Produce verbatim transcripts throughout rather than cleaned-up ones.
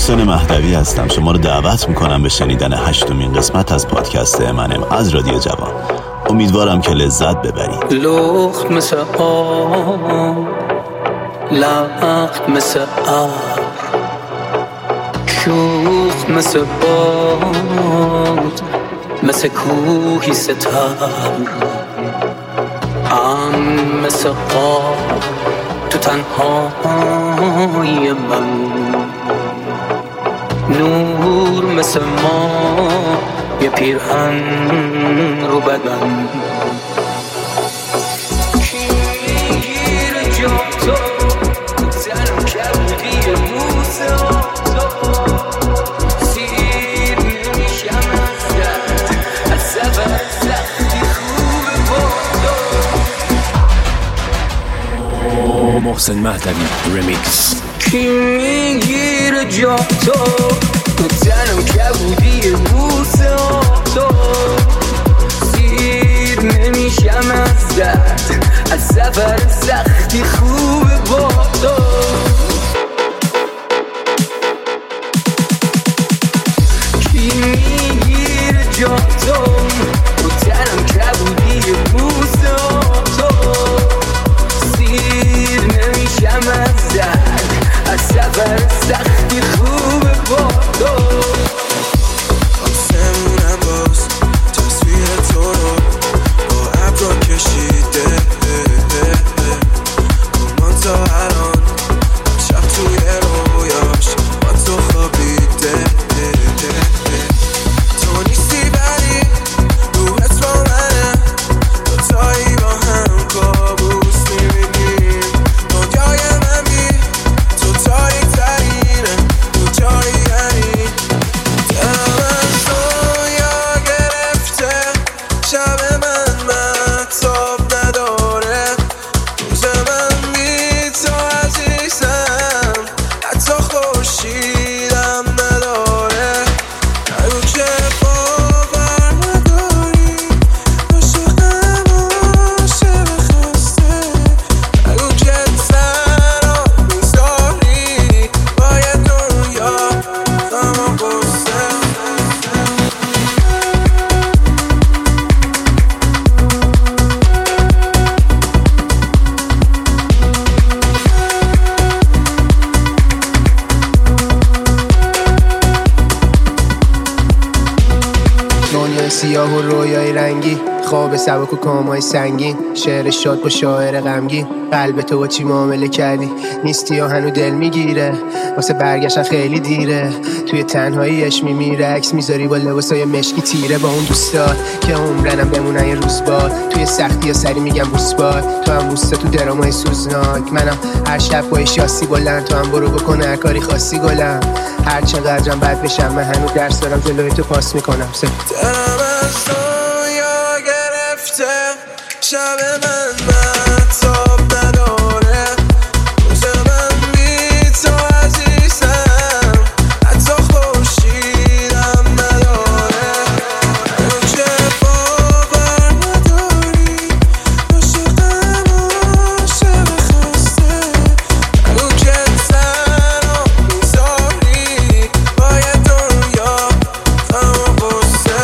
محسن مهدوی هستم. شما رو دعوت میکنم به شنیدن هشتمین قسمت از پادکست امنم از رادیو جوان. امیدوارم که لذت ببرید. لخت مثل آب، لخت مثل آب، شوخ مثل باد، مثل کوهی ستم، ام مثل قاب تو تنهای من، نور مثل ما یه پیرهن رو بدن. کی میگیره جا تو تنم کبودی موسه تو، سیر نمیشم از درد، از سفر سختی خوبه با تو. محسن مهدوی ریمیکس. کی میگیره جا تو تنم کبودی موسه تو، سیر نمیشم از درد، از سفر سختی خوبه با تو. کی میگیره جا تو تنم کبودی موسه تو، سیر نمیشم از درد، از سفر سختی خوبه با تو. آسمونم باز تصویر تو رو با ابرا کشیده، گمان تا الان شب توی رویاش با تو خوابیده. تو نیستی ولی روحت با منه، دوتایی با هم کابوس میبینیم. دنیای من بی تو تاریک ترینه، تو جایی یعنی دلم از دنیا گرفته، شب من مهتاب نداره، روز من بی تو عزیزم، حتی خورشیدم نداره. نگو که باور نداری عاشقم عاشق خسته، نگو که تنها میذاری باید دنیا غم و غصه. دنیای سیاه و رویای رنگی، خواب سبک و کامای سنگین، شعر شاد با شاعر غمگین. قلب تو با چی معامله کردی؟ نیستی و هنو دل میگیره، واسه برگشتن خیلی دیره. توی تنهاییش میمیره، عکس میذاری با لباسای مشکی تیره، با اون دوستات که عمرنم بمونن یه روز باد. توی سختی یا سری میگم بوس باد، تو هم بوسته تو درامای سوزناک. منم هر شب با شاسی بلند، تو هم برو بکن هر کاری خاصی گلم. هر چقدرم بد بشم من هنو درس دارم، جلوی تو پاس میکنم. دلم از دنیا گرفته، شب من مهتاب نداره، روز من بی تو عزیزم، حتی خورشیدم نداره. نگو که باور نداری عاشقم عاشق خسته، نگو که تنها میذاری باید دنیا غم و غصه.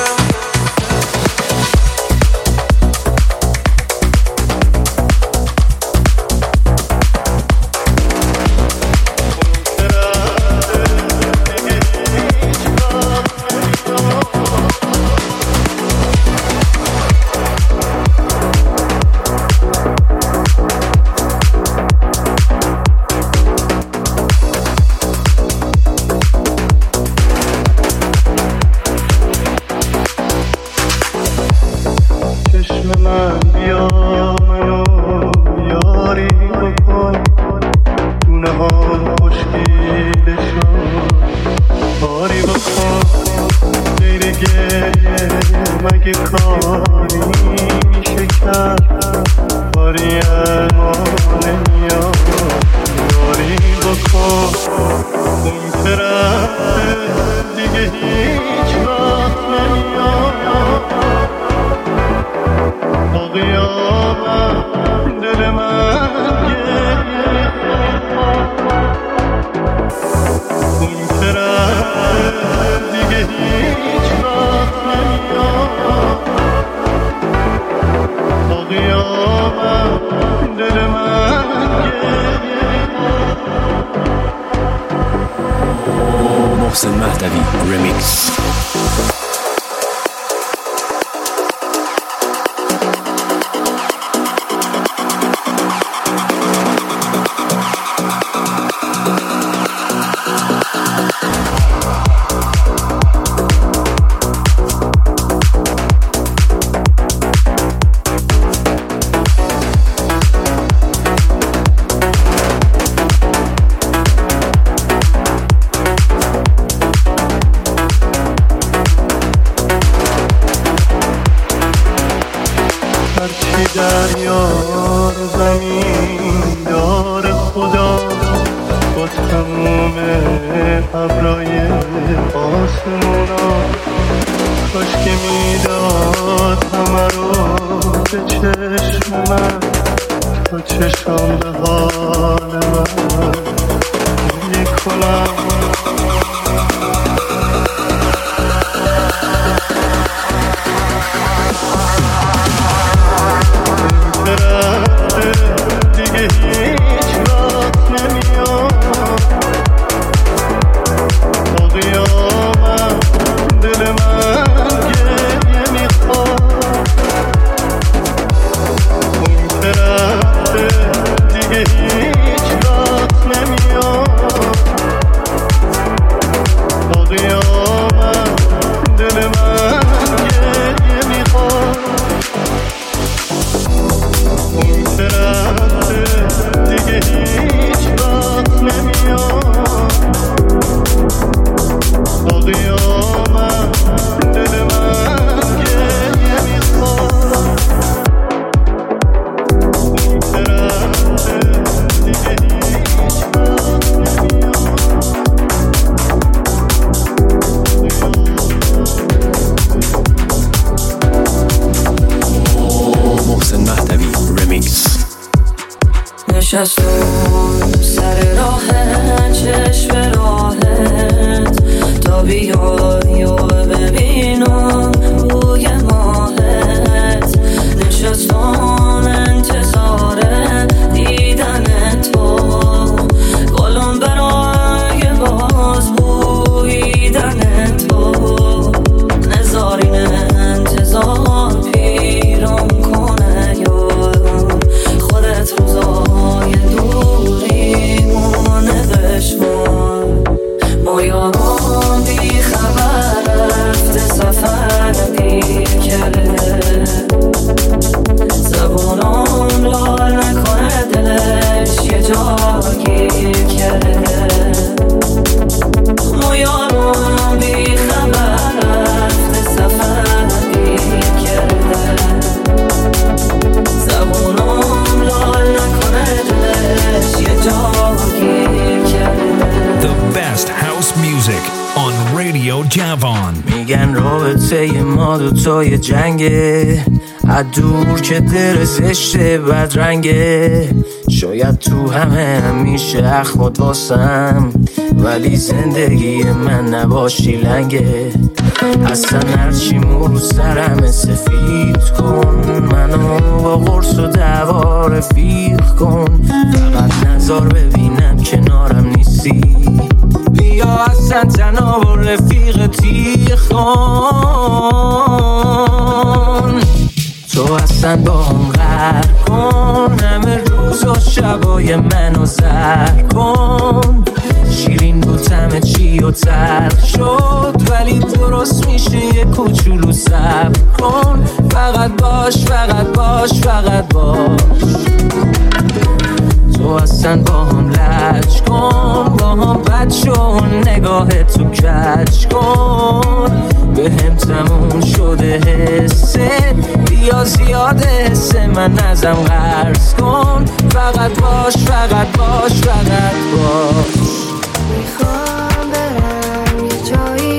چشم من بیا منو یاری بکن، گونه ها خشکیدشون کاری بکن. غیر گریه مگه کاری میشه کرد؟ کاری اما نمیاد یاری بکن. اون طرف دیگه هیچ وقت نمیاد، تا قیامت دل من گریه. اون طرف محسن مهدوی رمیکس. دریا رو زمین دار خدا با تموم ابرای آسمونا، کاش که میداد همه رو به چشم من تا چشم به حال من یک کنم. دیگه هیچ وقت نمیاد تا قیامت دل من گریه میخواد. اون طرفه دیگه هیچ وقت نمیاد تا قیامت دل من گریه میخواد. اون طرفه دیگه هیچ وقت نمیاد تا قیامت دل من گریه میخواد. اون طرفه دیگه هیچ وقت نمیاد. محسن مهدوی رمیکس. نشستم سر راهت چشم راهت تا بیای و ببینم روی ماهت. نشستم انتظار دیدن تو، گلم برای باز بویدن تو. نزارین انتظار پیرم کنه یا خودت روزای دوریمونه بشمار. ما یاران بی خبر رفته سفر دیر کرده، زبونم لال نکنه دلش یه جا گیر کرده. ما یاران بی خبر رفته سفر دیر کرده، زبونم لال نکنه دلش یه جا گیر کرده. The best house music on Radio Javon. میگن رابطه ما دوتای جنگه، از دور که در زشته بدرنگه. شاید تو همه همیشه اخمات واسم، ولی زندگی من نباشی لنگه. اصلا هرچی مو سرم سفید کن، منو با قرص و دعوا رفیق کن. فقط نظر ببینم کنارم نیستی، بیا اصلا تنها و رفیق تیخ کن. تو اصلا با هم غر کن، همه روز و شبای منو زر کن. شیرین بود همه چی و تلخ شد، ولی درست میشه یه کوچولو صبر کن. فقط باش فقط باش فقط باش. تو اصلا با هم لج کن، با هم بد شو نگاه تو کج کن. به هم تموم شده حسه، بیا زیاده حسه من ازم قرض کن. فقط باش فقط باش فقط باش. میخوام برم یه جایی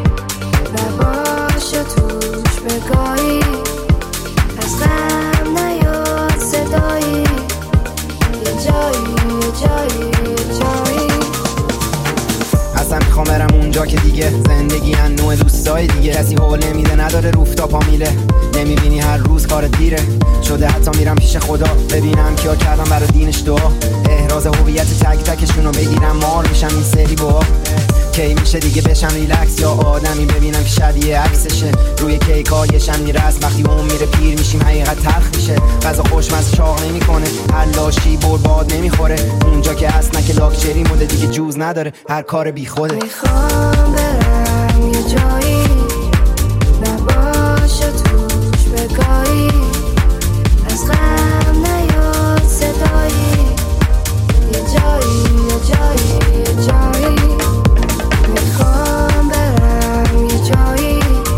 نباشه توش بگاهی، از غم نیاد صدایی. یه جایی یه جایی یه جایی. اصلا میخوام برم اونجا که دیگه زندگی انوع دوستای دیگه. کسی حول نمیده نداره روفتاپا میله، نمیبینی هر روز کارت دیره شده. حتی میرم پیش خدا ببینم کیا کردم برای دینش دعا. احراز هویت تک تکشونو بگیرم مار میشم این سری با. کی میشه دیگه بشم ریلکس یا آدمی ببینم که شبیه عکسشه روی کیکایشم میرسم وقتی اون میره پیر میشیم حقیقت تلخ میشه غذا خوشمزه چاق نمیکنه هر لاشی برباد نمیخوره اونجا که اصلا که لاکچری مونده دیگه جوز نداره هر کار بی خوده میخوام برم یه جایی نباشه توش بگاهی از غم نیاد صدایی یه جایی یه جایی یه جایی میخوام برم یه جایی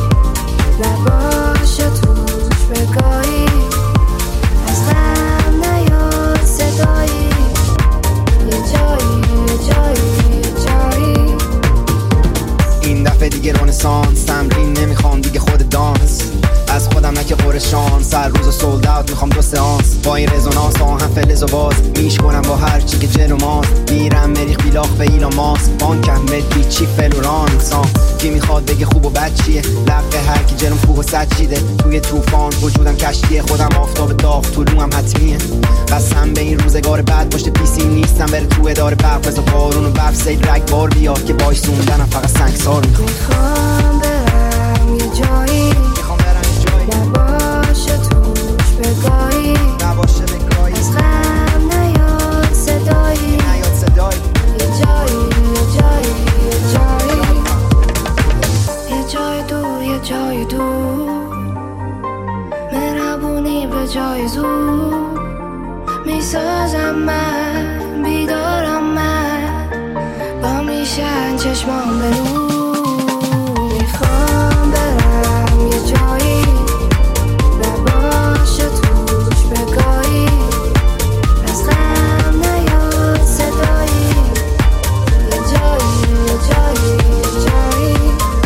نباشه توش بگاهی از غم نیاد صدایی یه جایی یه جایی یه جایی این دفعه دیگه رنسانس تمرین نمیخوام دیگه خود دانس از خودم نکه قرشان سر روز و سولد اوت میخوام دو سانس با این رزونانس آهن فلز و باز میش کنم با هر چی که جلو ماست میرم مریخ بیلاخ به ایلان ماس بانکم مدی چی فلوران سان کی میخواد بگه خوب و بد چیه لقه هر کی جلوم کوه و سد چیده توی طوفان وجودم کشتیه خودم آفتاب داغ طولوم حتمیه قسم به این روزگار بعد پشت پیسی نیستم بره تو اداره برق بزا بارون و برف سید رگ بار بیاد که باش سوندنم فقط سنگسار میخوام برم یه جایی نباشه توش بگاهی نباشه بگاهی از غم نیاد صدایی نیاد صدایی یه جایی یه جایی یه جایی یه جای دور یه جای دور مهربونی به جای زور میسازم من بیدارم من با میشن چشمام به نور میخوام برم یه جایی نباشه توش بگاهی از غم نیاد صدایی یه جایی یه جایی یه جایی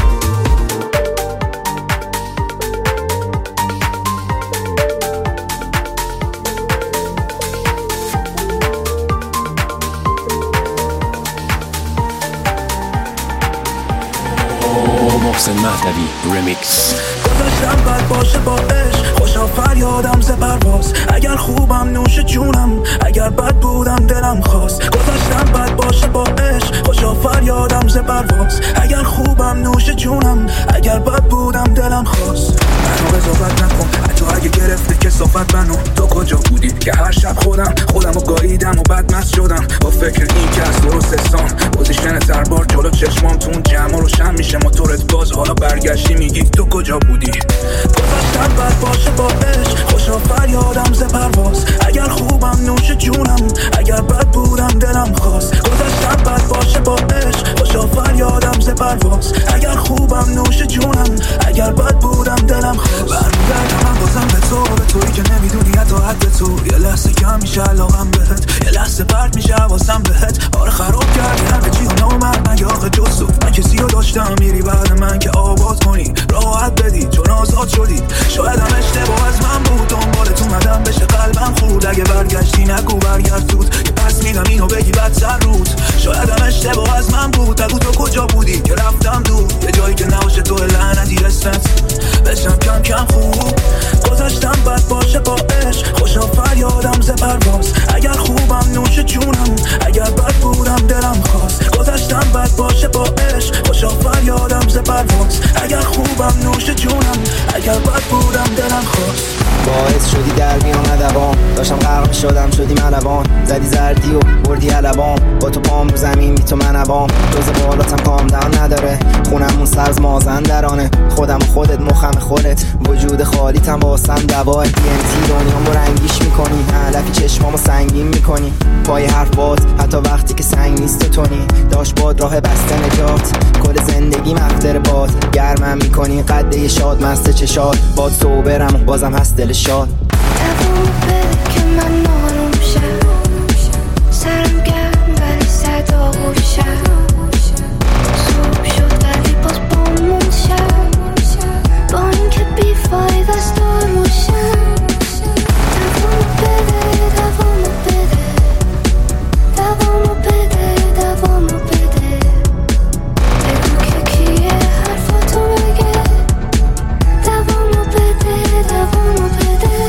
محسن مهدوی رمیکس گذاشتم بد باشه با عشق خوشا فریادم ز پرواز اگر خوبم نوش جونم اگر بد بودم دلم خواست گذاشتم بد باشه با عشق خوشا فریادم ز پرواز اگر خوبم نوش جونم اگر بد بودم دلم خواست منو قضاوت نکن حتی اگه گرفته کثافت منو تو کجا بودی که هر شب خودم خودمو گاییدم و بدمست شدم با فکر این که از درست استان پوزیشن تربار جلو چشمام تو اون جمع روشن میشه موتورت باز حالا برگشتی میگی تو کجا بودی گذاشتم بد باشه با عشق خوشا فریادم ز پرواز اگر خوبم نوش جونم اگر بد بودم دلم خواست گذاشتم بد باشه با عشق خوشا فریادم ز پرواز اگر خوبم نوش جونم اگر بد بودم دلم خواست برمیگردم من بازم به تو به تویی که نمیدونی حتی حد تو یه لحظه کم میشه علاقم بهت یه لحظه پرت میشه حواسم بهت آره خراب کردی همه چی و نومد مگه آخه جز تو من کسی رو داشتم میری بعد من که آباد کنی راحت بدی چون آزاد شدی شاید هم اشتباه از من بود دنبالت اومدم بشه قلبم خورد اگه برگشتی نگو برگرد زود که پس میدم اینو بگی بدتر رود شاید هم اشتباه از من بود بگو تو کجا بودی که رفتم دور یه جایی که نباشه تو لعنتی اسمت بشم کم کم خوب گذاشتم بد باشه با عشق خوشا فریادم ز پرواز اگر خوبم نوش جونم اگر بد بودم دلم خواست گذاشتم بد باشه با عشق خوشا فریادم ز پرواز اگر خوبم نوش جونم اگر بد بودم دلم خواست باعث شدی در بیام ندوام داشتم غرق شدم شدی ملوان زدی زردی و بردی علوام با تو پام رو زمین بی تو من عوام جز بالاتم پام دم نداره خونمون سبز مازندرانه خودم و خودت مخم خودت وجود خالیتم واسم دوای دی ام تی دنیامو رنگیش میکنی علفی چشمامو سنگین میکنی پای حرف باز حتی وقتی که سنگ نیست تو تونی داشت باد راه بسته نجات کل زندگی مفتر باد گرمم میکنی قده شاد مست چشاد باد صوبرم و بازم هست دل شاد دوام بده که من نارم شم سرم گرم ولی صدا گوشم صبح شد ولی باز بامون شم با این که بی فاید از دار روشم دوام بده دوام بده دوام بده دوام بده بگو که کیه حرفاتو بگه دوام بده دوام بده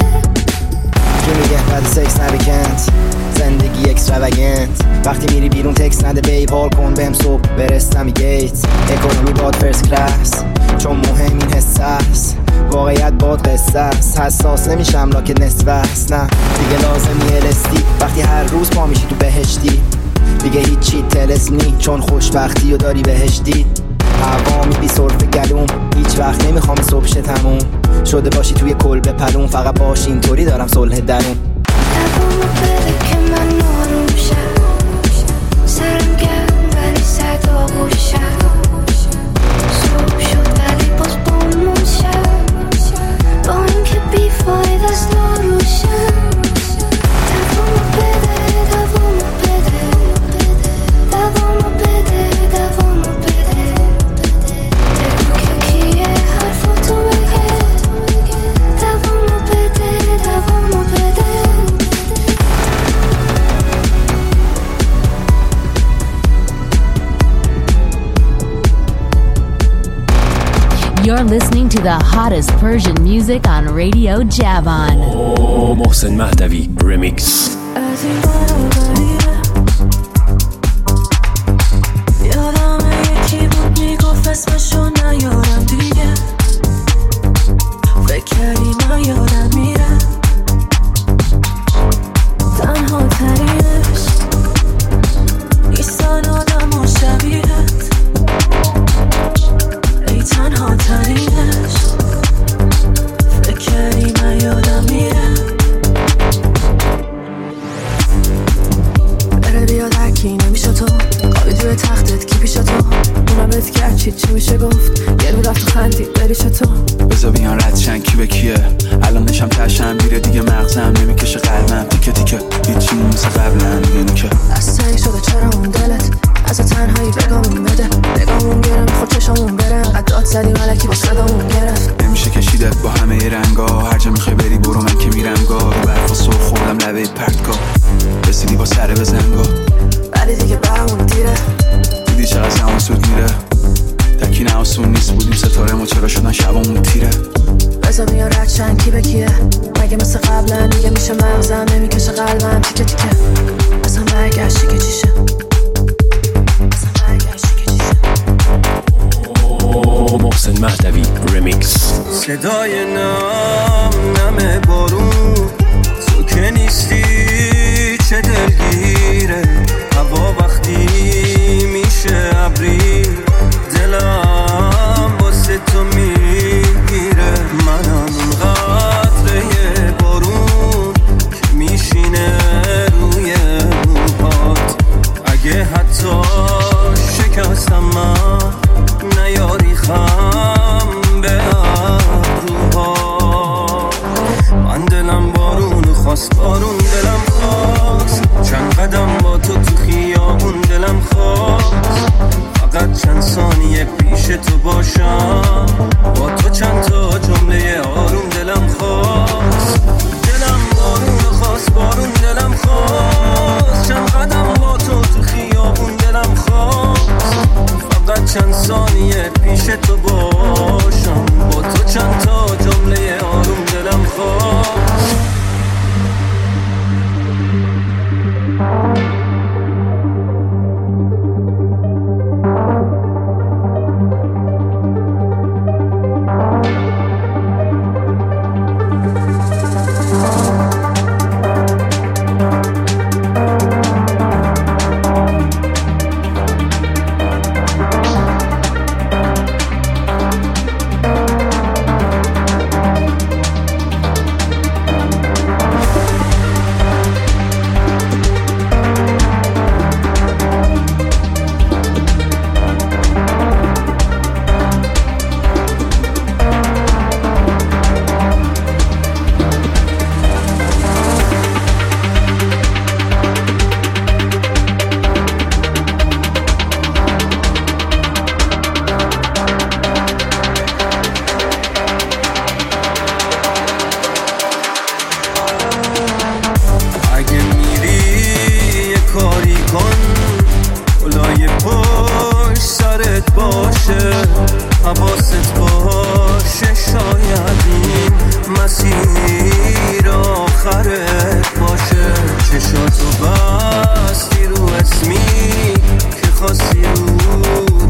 کی میگه بعد سکس نبکند زندگی اکستراوگنت وقتی میری بیرون تکس نده بیب پال کن بهم صبح برستم گیت اکونومی باد فرست کلاس چون مهم این حس است واقعیت باد قصه است حساس نمیشم لاکت نصف است نه دیگه لازم یلستی وقتی هر روز پا میشی تو بهشتی دیگه هیچی تلس نی چون خوشبختی و داری بهشتی هوا میبی صرف گلوم هیچ وقت نمیخوام صبح شه تموم شده باشی توی کلبه پلون فقط باش اینطوری دارم صلح درون دوامو بده که من نارم شم سرم گرم ولی صدا گوشم صبح شد ولی باز بامون شم با این که بی فاید است ناروشم دوامو بده دوامو بده دوامو بده دوامو بده بگو که کیه حرفاتو بگه دوامو بده دوامو بده. You're listening to the hottest Persian music on Radio Javan. Oh, Mohsen Mahdavi Remix. یادمه یکی بود میگفت اسمشو نیارم دیگه فکر کردی من یادم میره تنها ترینش نیستن آدم و شبیهت ای تنها ترینش فکر کردی من یادم میره بره بیاد هرکی نمیشه تو خوابید روی تختت کی پیش تو اونم بهت کرد چی چی میشه گفت یه رو رفت و خندید بری چطور بذار بیان رد شن کی به کیه الان نشم تشم بیره دیگه مغزم نمیکشه قلبم تیکه تیکه هیچی مثل قبلا دیگه که از تنگ شده چرا اون دلت از تنهایی بگامون بده بگامون گره میخواد چشامون بره انقدر داد زدی ملکی با صدامون گرفت نمیشه کشیدت با همه رنگا هر جا میخوای بری برو من که میرم گاه رو برفا سر خوردم لبه پرتگاه رسیدی با سره بزنگا ولی دیگه برمون دیره دیدی چقدر زمان سود میره تکی نه آسون نیست بودیم ستاره ما چرا شدن شبامون تیره بذار میان رد شن کی به کیه مگه مثل قبلا دیگه میشه مغزم نمیکشه قلبم تیکه تیکه اصلا برگشتی که چیشه اصلا برگشتی که چیشه Oh, Mohsen Mahdavi Remix. صدای نم نم بارون تو که نیستی چه دلگیره هوا وقتی میشه ابری دلم واسه تو میگیره منم اون قطره بارون که میشینه روی موهات اگه حتی شکستم من نیاری خم به ابروها من دلم بارون خواست بارون دلم خواست چند قدم با تو تو خیابون دلم خواست فقط چند ثانیه پیش تو باشم با تو چند تا جمله آروم دلم خواست دلم بارون خواست بارون دلم خواست چند قدم با تو تو خیابون دلم خواست فقط چند ثانیه پیش تو باشم با تو چند تا جمله آروم دلم خواست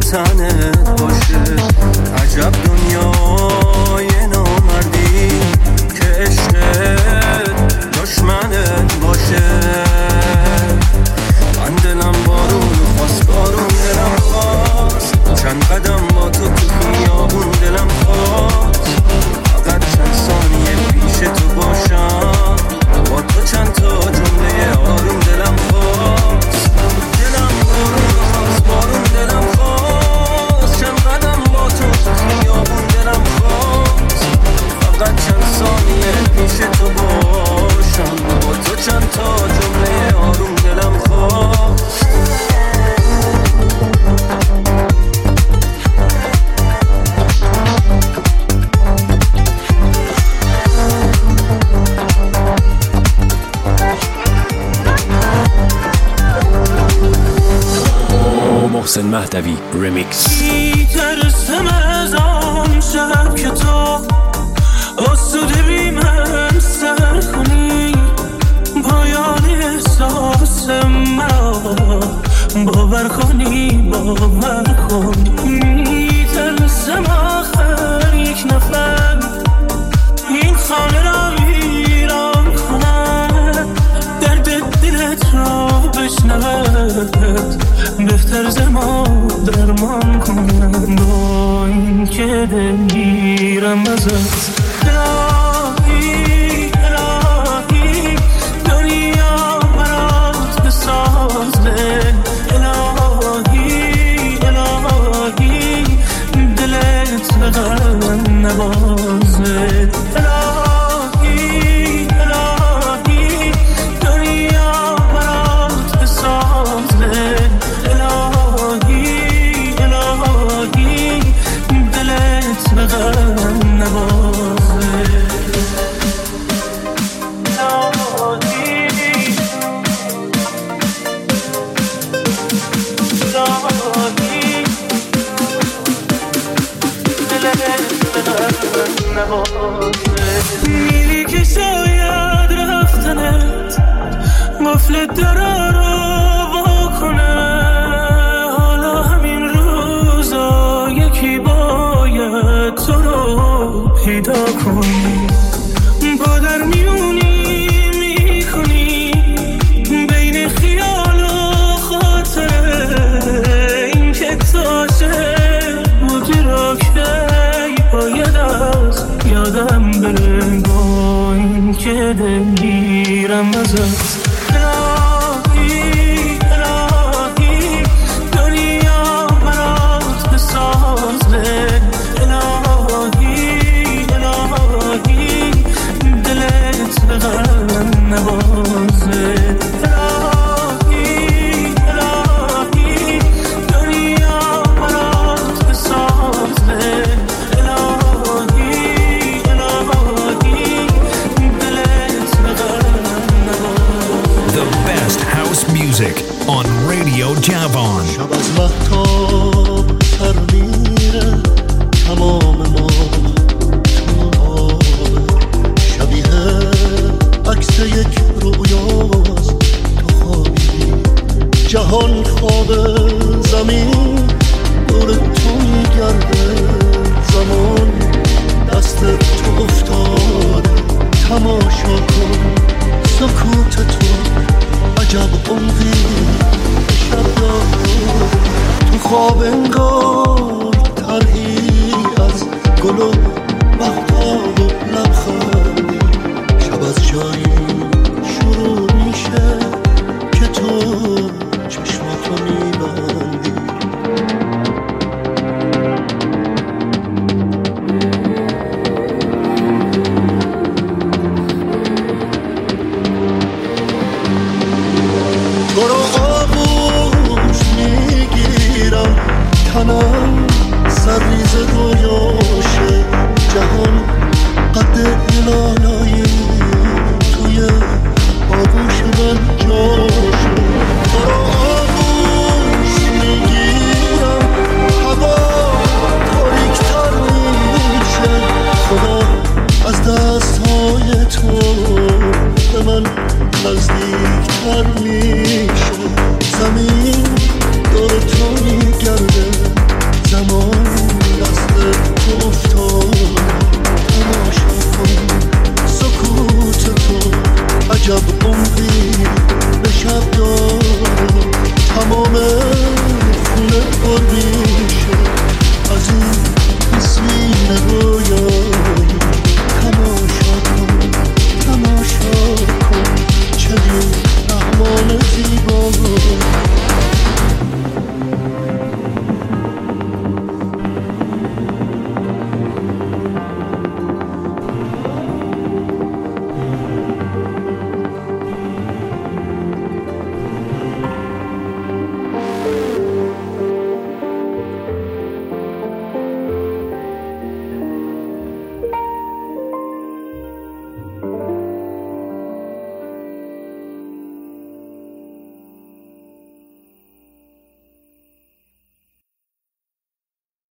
تنت باشه. عجب دنیای نامردی که عشقت دشمنت باشه. من دلم بارون خواست، بارون دلم خواست، چند قدم با تو تو خیابون دلم خواست. فقط چند ثانیه پیش تو باشم، با تو چند تا جمله آروم دلم خواست. دلم بارون خواست، بارون دلم خواست، چند قدم با تو تو خیابون دلم خواست. فقط چند ثانیه پیش تو باشم، با تو چند تا جمله آروم دلم خواست. محسن مهدوی ریمیکس. میترسم از آن شب که تو آسوده بی من سر کنی، پایان احساس مرا باور کنی، باور کنی. میترسم آخر یک نفر این خانه را ویران کنم، درد دلت را بشنود، بهتر ز ما درمان کنم. با این که دلگیرم ازت الهی، الهی دنیا برات بساز دل. الهی، الهی دلت به غم نوازه. الهی، الهی دنیا برات بساز دل. الهی، الهی دلت به غم نوازه. میری که شاید رفتنت قفل درا رو بکنه، حالا همین روزا یکی باید تو رو پیدا کنی. با در میونی میکنی بین خیال و خاطره، این که تاشه بودی را که باید از یادم بره. با این که دلگیرم ازت الهی، الهی دنیا برات بساز دل. الهی، الهی دلت به غم نوازه. الهی، الهی دنیا برات بساز دل. الهی، الهی دلت به غم نوازه. The best house music on Radio Javon. شب از مهتاب تر میره تمام ما تو آب، شبیه عکس یک رویاست. تو خوابی جهان خواب، زمین دور تو میگرده، زمان دست تو افتاده. تماشا کن سکوت تو، عجب عمقی شب داره. تو خواب انگار